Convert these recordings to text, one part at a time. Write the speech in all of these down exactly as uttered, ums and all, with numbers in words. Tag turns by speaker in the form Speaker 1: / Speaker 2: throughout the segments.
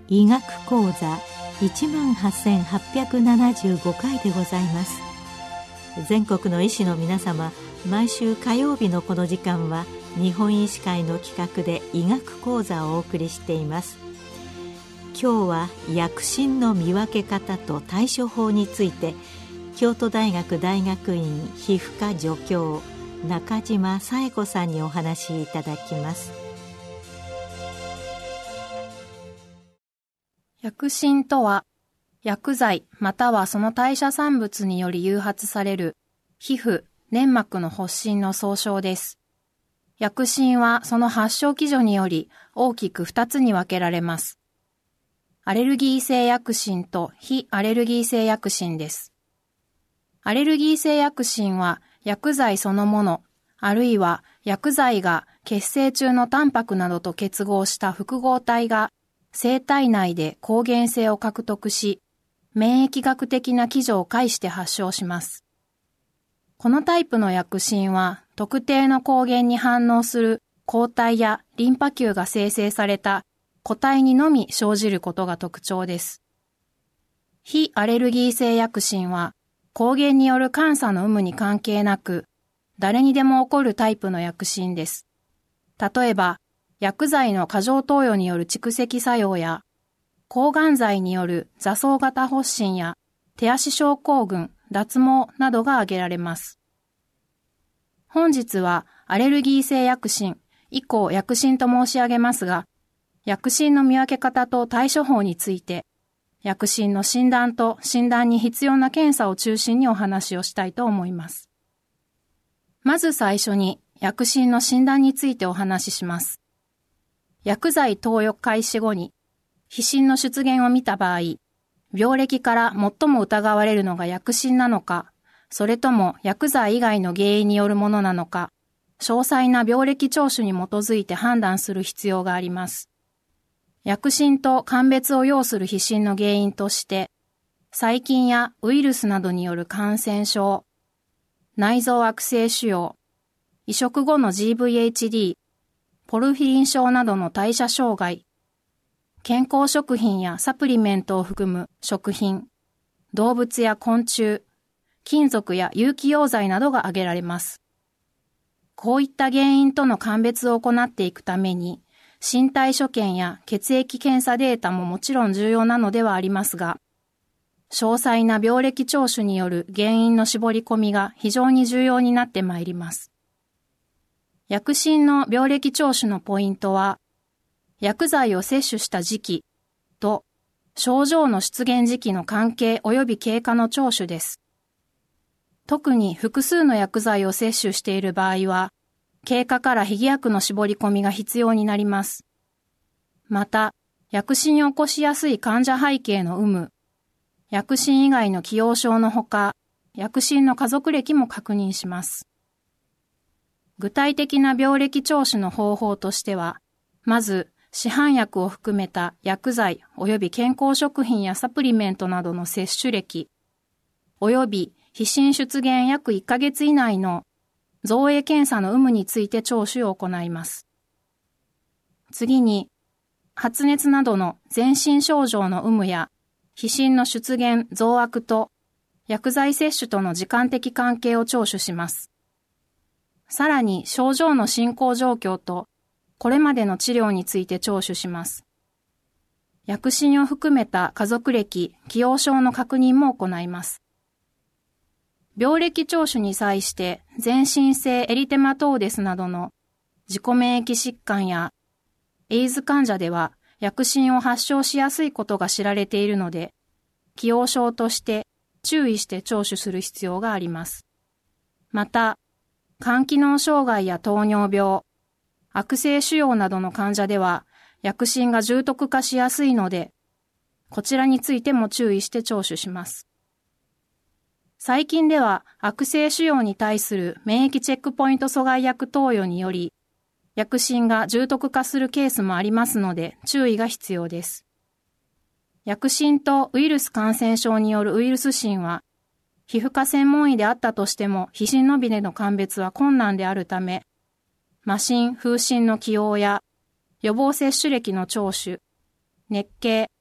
Speaker 1: 医学講座 いちまんはっせんはっぴゃくななじゅうご 回でございます。全国の医師の皆様、毎週火曜日のこの時間は日本医師会の企画で医学講座をお送りしています。今日は薬疹の見分け方と対処法について、京都大学大学院皮膚科助教中島紗恵子さんにお話しいただきます。
Speaker 2: 薬疹とは、薬剤またはその代謝産物により誘発される皮膚、粘膜の発疹の総称です。薬疹はその発症基準により大きくふたつに分けられます。アレルギー性薬疹と非アレルギー性薬疹です。アレルギー性薬疹は薬剤そのもの、あるいは薬剤が血清中のタンパクなどと結合した複合体が生体内で抗原性を獲得し、免疫学的な基準を介して発症します。このタイプの薬疹は特定の抗原に反応する抗体やリンパ球が生成された個体にのみ生じることが特徴です。非アレルギー性薬疹は抗原による監査の有無に関係なく、誰にでも起こるタイプの薬疹です。例えば、薬剤の過剰投与による蓄積作用や、抗がん剤による挫創型発疹や手足症候群、脱毛などが挙げられます。本日はアレルギー性薬疹、以降薬疹と申し上げますが、薬疹の見分け方と対処法について、薬疹の診断と診断に必要な検査を中心にお話をしたいと思います。まず最初に薬疹の診断についてお話しします。薬剤投与開始後に皮疹の出現を見た場合、病歴から最も疑われるのが薬疹なのか、それとも薬剤以外の原因によるものなのか、詳細な病歴聴取に基づいて判断する必要があります。薬疹と鑑別を要する皮疹の原因として、細菌やウイルスなどによる感染症、内臓悪性腫瘍、移植後の ジーブイエイチディー、ポルフィリン症などの代謝障害、健康食品やサプリメントを含む食品、動物や昆虫、金属や有機溶剤などが挙げられます。こういった原因との鑑別を行っていくために、身体所見や血液検査データももちろん重要なのではありますが、詳細な病歴聴取による原因の絞り込みが非常に重要になってまいります。薬疹の病歴聴取のポイントは、薬剤を摂取した時期と症状の出現時期の関係及び経過の聴取です。特に複数の薬剤を摂取している場合は、経過から被疑薬の絞り込みが必要になります。また、薬疹を起こしやすい患者背景の有無、薬疹以外の既往症のほか、薬疹の家族歴も確認します。具体的な病歴聴取の方法としては、まず、市販薬を含めた薬剤及び健康食品やサプリメントなどの摂取歴、及び皮疹出現約いっかげつ以内の造影検査の有無について聴取を行います。次に、発熱などの全身症状の有無や、皮疹の出現増悪と薬剤摂取との時間的関係を聴取します。さらに症状の進行状況とこれまでの治療について聴取します。薬疹を含めた家族歴、既往症の確認も行います。病歴聴取に際して全身性エリテマトーデスなどの自己免疫疾患やエイズ患者では薬疹を発症しやすいことが知られているので、既往症として注意して聴取する必要があります。また、肝機能障害や糖尿病、悪性腫瘍などの患者では薬疹が重篤化しやすいので、こちらについても注意して聴取します。最近では悪性腫瘍に対する免疫チェックポイント阻害薬投与により、薬疹が重篤化するケースもありますので注意が必要です。薬疹とウイルス感染症によるウイルス疹は、皮膚科専門医であったとしても皮疹のびでの鑑別は困難であるため、麻疹、風疹の起用や予防接種歴の聴取、熱経、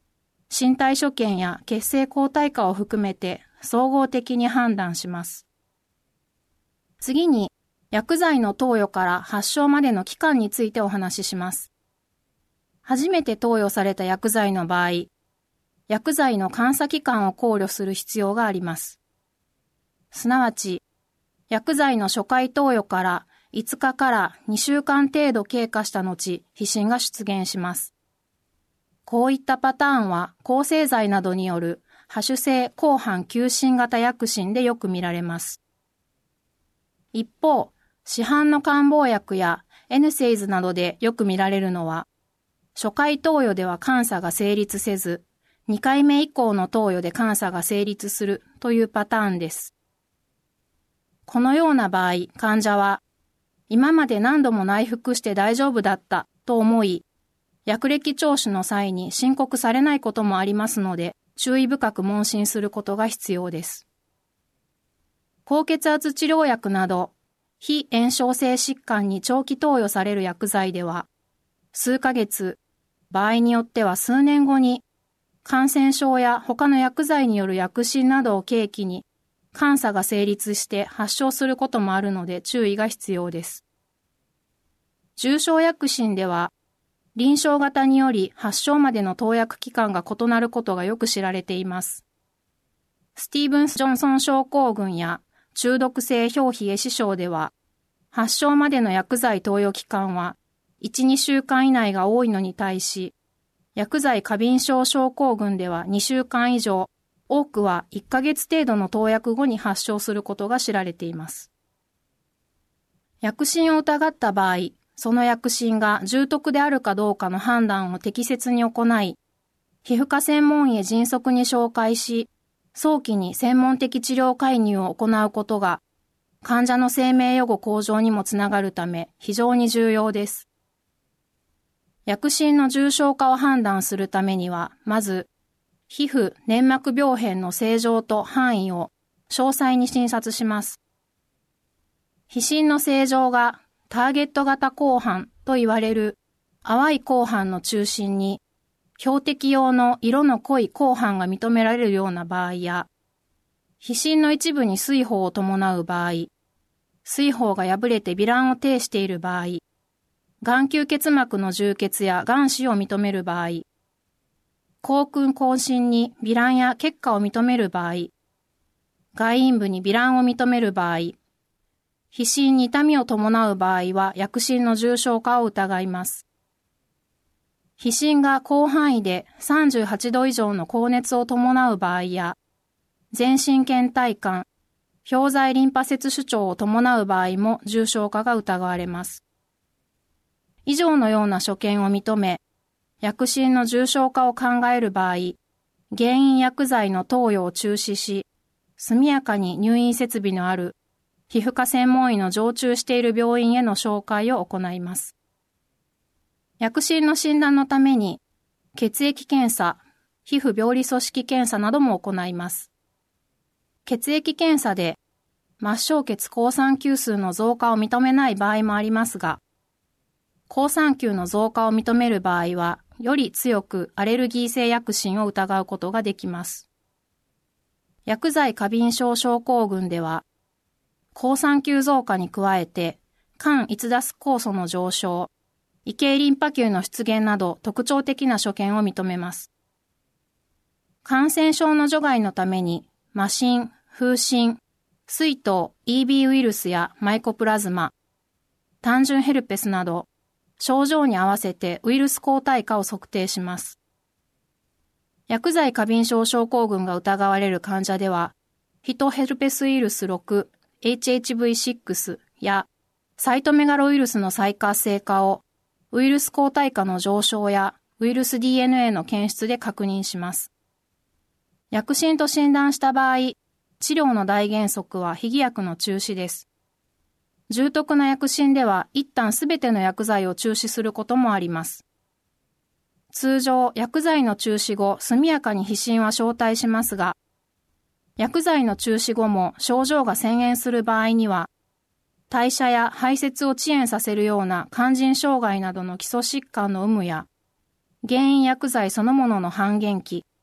Speaker 2: 身体所見や血清抗体価を含めて総合的に判断します。次に、薬剤の投与から発症までの期間についてお話しします。初めて投与された薬剤の場合、薬剤の監査期間を考慮する必要があります。すなわち、薬剤の初回投与からいつかからにしゅうかん程度経過した後、皮疹が出現します。こういったパターンは抗生剤などによる播種性広範急疹型薬疹でよく見られます。一方、市販の漢方薬やエヌセイズなどでよく見られるのは、初回投与では監査が成立せず、にかいめ以降の投与で監査が成立するというパターンです。このような場合、患者は、今まで何度も内服して大丈夫だったと思い、薬歴聴取の際に申告されないこともありますので、注意深く問診することが必要です。高血圧治療薬など、非炎症性疾患に長期投与される薬剤では、数ヶ月、場合によっては数年後に、感染症や他の薬剤による薬疹などを契機に、監査が成立して発症することもあるので注意が必要です。重症薬疹では、臨床型により発症までの投薬期間が異なることがよく知られています。スティーブンス・ジョンソン症候群や中毒性表皮壊死症では、発症までの薬剤投与期間はいち、にしゅうかん以内が多いのに対し、薬剤過敏症症候群ではにしゅうかん以上、多くはいっかげつ程度の投薬後に発症することが知られています。薬疹を疑った場合、その薬疹が重篤であるかどうかの判断を適切に行い、皮膚科専門医へ迅速に紹介し、早期に専門的治療介入を行うことが、患者の生命予後向上にもつながるため非常に重要です。薬疹の重症化を判断するためには、まず、皮膚粘膜病変の正常と範囲を詳細に診察します。皮疹の正常がターゲット型広範と言われる淡い広範の中心に標的用の色の濃い広範が認められるような場合や、皮疹の一部に水疱を伴う場合、水疱が破れて糜爛を呈している場合、眼球結膜の充血や眼死を認める場合、口腔口唇に糜爛や結果を認める場合、外陰部に糜爛を認める場合、皮疹に痛みを伴う場合は薬疹の重症化を疑います。皮疹が広範囲でさんじゅうはちど以上の高熱を伴う場合や、全身倦怠感、表在リンパ節主張を伴う場合も重症化が疑われます。以上のような所見を認め、薬疹の重症化を考える場合、原因薬剤の投与を中止し、速やかに入院設備のある皮膚科専門医の常駐している病院への紹介を行います。薬疹の診断のために、血液検査、皮膚病理組織検査なども行います。血液検査で末梢血好酸球数の増加を認めない場合もありますが、好酸球の増加を認める場合は、より強くアレルギー性薬疹を疑うことができます。薬剤過敏症症候群では、好酸球増加に加えて、肝逸脱酵素の上昇、異形リンパ球の出現など特徴的な所見を認めます。感染症の除外のために、麻疹、風疹、水痘、イービー ウイルスやマイコプラズマ、単純ヘルペスなど、症状に合わせてウイルス抗体価を測定します。薬剤過敏症症候群が疑われる患者では、ヒトヘルペスウイルスろく、エイチエイチブイシックス やサイトメガロウイルスの再活性化をウイルス抗体価の上昇やウイルス ディーエヌエー の検出で確認します。薬疹と診断した場合、治療の大原則は非偽薬の中止です。重篤な薬疹では一旦すべての薬剤を中止することもあります。通常、薬剤の中止後、速やかに皮疹は消退しますが、薬剤の中止後も症状が遷延する場合には、代謝や排泄を遅延させるような肝腎障害などの基礎疾患の有無や、原因薬剤そのものの半減期、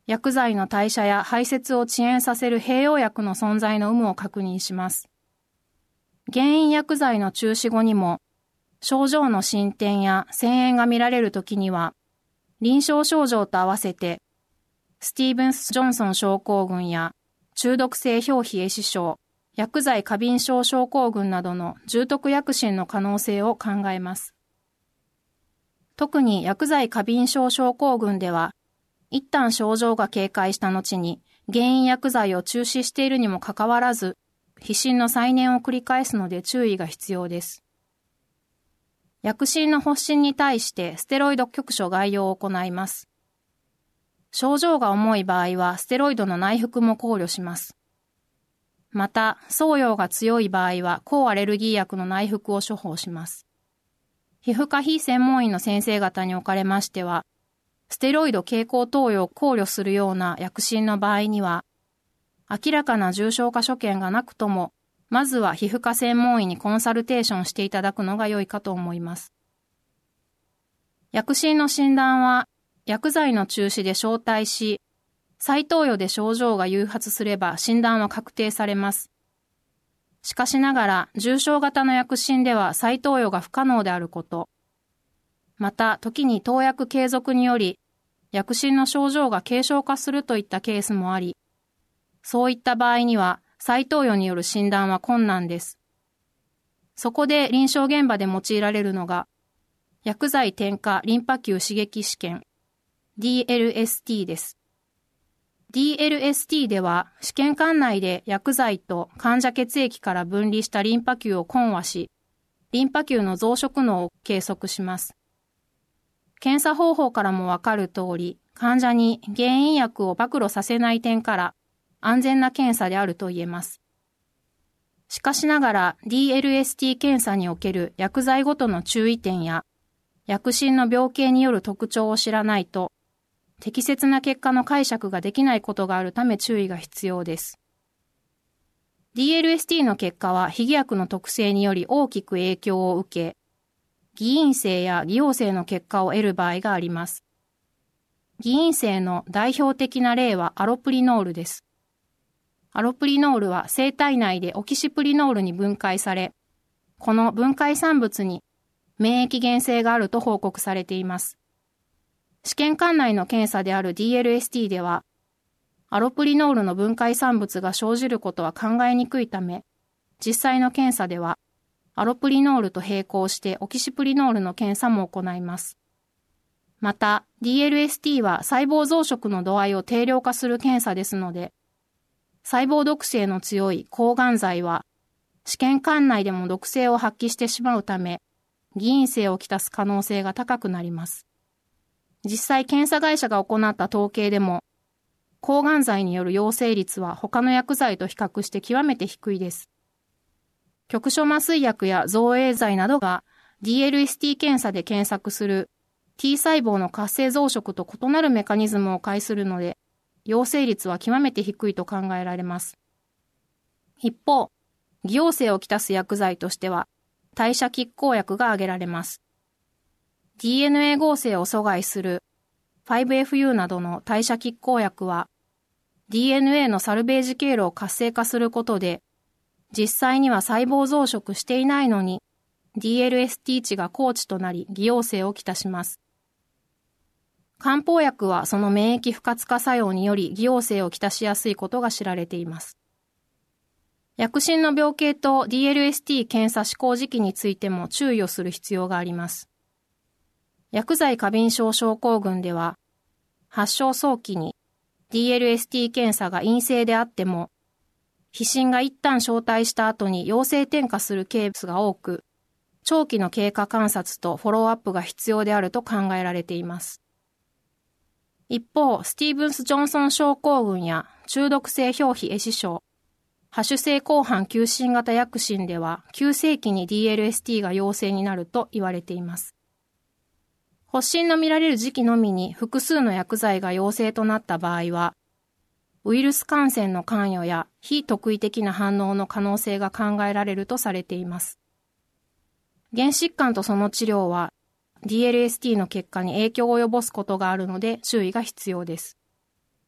Speaker 2: 薬剤の代謝や排泄を遅延させる併用薬の存在の有無を確認します。原因薬剤の中止後にも、症状の進展や遷延が見られるときには、臨床症状と合わせて、スティーブンス・ジョンソン症候群や中毒性表皮壊死症、薬剤過敏症症候群などの重篤薬疹の可能性を考えます。特に薬剤過敏症症候群では、一旦症状が軽快した後に原因薬剤を中止しているにもかかわらず、皮疹の再燃を繰り返すので注意が必要です。薬疹の発疹に対してステロイド局所外用を行います。症状が重い場合はステロイドの内服も考慮します。また、創用が強い場合は抗アレルギー薬の内服を処方します。皮膚科非専門医の先生方におかれましては、ステロイド経口投与を考慮するような薬疹の場合には、明らかな重症化所見がなくとも、まずは皮膚科専門医にコンサルテーションしていただくのが良いかと思います。薬疹の診断は、薬剤の中止で消退し、再投与で症状が誘発すれば診断は確定されます。しかしながら、重症型の薬疹では再投与が不可能であること、また、時に投薬継続により、薬疹の症状が軽症化するといったケースもあり、そういった場合には、再投与による診断は困難です。そこで臨床現場で用いられるのが、薬剤添加リンパ球刺激試験、ディーエルエスティー です。ディーエルエスティー では、試験管内で薬剤と患者血液から分離したリンパ球を混和し、リンパ球の増殖能を計測します。検査方法からもわかる通り、患者に原因薬を暴露させない点から安全な検査であると言えます。しかしながら ディーエルエスティー 検査における薬剤ごとの注意点や薬疹の病形による特徴を知らないと適切な結果の解釈ができないことがあるため注意が必要です。ディーエルエスティー の結果は被疑薬の特性により大きく影響を受け、偽陰性や偽陽性の結果を得る場合があります。偽陰性の代表的な例はアロプリノールです。アロプリノールは生体内でオキシプリノールに分解され、この分解産物に免疫原性があると報告されています。試験管内の検査である ディーエルエスティー では、アロプリノールの分解産物が生じることは考えにくいため、実際の検査では、アロプリノールと並行してオキシプリノールの検査も行います。また、ディーエルエスティー は細胞増殖の度合いを定量化する検査ですので、細胞毒性の強い抗がん剤は、試験管内でも毒性を発揮してしまうため、偽陰性をきたす可能性が高くなります。実際検査会社が行った統計でも、抗がん剤による陽性率は他の薬剤と比較して極めて低いです。局所麻酔薬や造影剤などが ディーエルエスティー 検査で検索する T 細胞の活性増殖と異なるメカニズムを介するので、陽性率は極めて低いと考えられます。一方、偽陽性をきたす薬剤としては、代謝拮抗薬が挙げられます。ディーエヌエー 合成を阻害する ファイブエフユー などの代謝拮抗薬は、ディーエヌエー のサルベージ経路を活性化することで、実際には細胞増殖していないのに、ディーエルエスティー 値が高値となり、偽陽性をきたします。漢方薬はその免疫不活化作用により偽陽性をきたしやすいことが知られています。薬疹の病形と ディーエルエスティー 検査施行時期についても注意をする必要があります。薬剤過敏症症候群では、発症早期に ディーエルエスティー 検査が陰性であっても、皮疹が一旦消退した後に陽性転化するケースが多く、長期の経過観察とフォローアップが必要であると考えられています。一方、スティーブンス・ジョンソン症候群や中毒性表皮壊死症、播種性広範急進型薬疹では急性期に ディーエルエスティー が陽性になると言われています。発疹の見られる時期のみに複数の薬剤が陽性となった場合は、ウイルス感染の関与や非特異的な反応の可能性が考えられるとされています。原疾患とその治療は ディーエルエスティー の結果に影響を及ぼすことがあるので注意が必要です。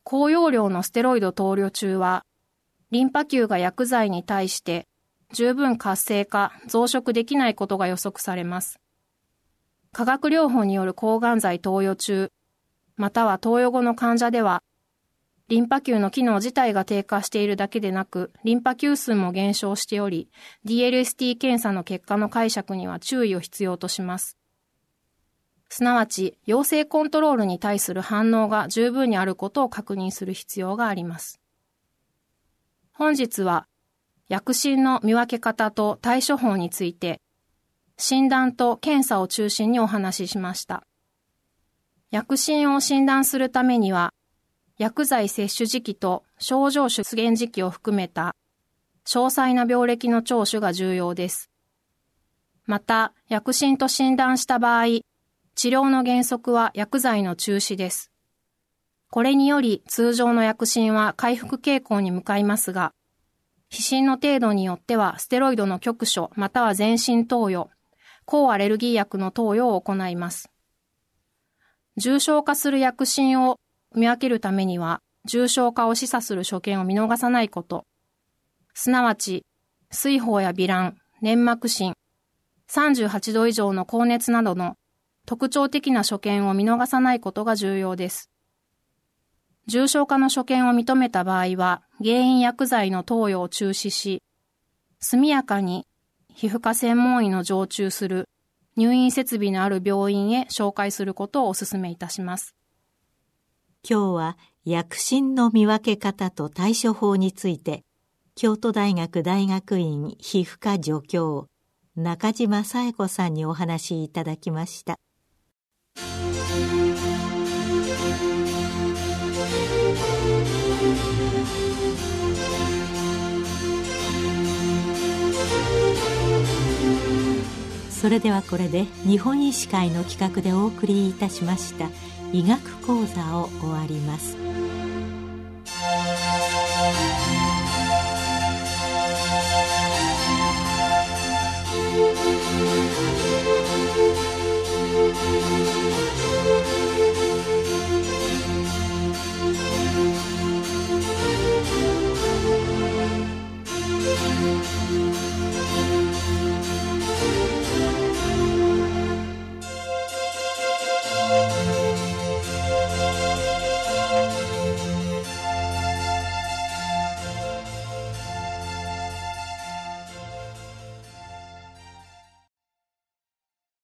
Speaker 2: 高用量のステロイド投与中は、リンパ球が薬剤に対して十分活性化、増殖できないことが予測されます。化学療法による抗がん剤投与中、または投与後の患者では、リンパ球の機能自体が低下しているだけでなく、リンパ球数も減少しており、ディーエルエスティー 検査の結果の解釈には注意を必要とします。すなわち、陽性コントロールに対する反応が十分にあることを確認する必要があります。本日は、薬疹の見分け方と対処法について、診断と検査を中心にお話ししました。薬疹を診断するためには、薬剤摂取時期と症状出現時期を含めた詳細な病歴の聴取が重要です。また、薬疹と診断した場合、治療の原則は薬剤の中止です。これにより通常の薬疹は回復傾向に向かいますが、皮疹の程度によってはステロイドの局所または全身投与、抗アレルギー薬の投与を行います。重症化する薬疹を見分けるためには、重症化を示唆する所見を見逃さないこと、すなわち、水疱や糜爛、粘膜疹、さんじゅうはちど以上の高熱などの特徴的な所見を見逃さないことが重要です。重症化の所見を認めた場合は、原因薬剤の投与を中止し、速やかに皮膚科専門医の常駐する入院設備のある病院へ紹介することをお勧めいたします。
Speaker 1: 今日は薬疹の見分け方と対処法について、京都大学大学院皮膚科助教、中島紗恵子さんにお話しいただきました。それではこれで日本医師会の企画でお送りいたしました医学講座を終わります。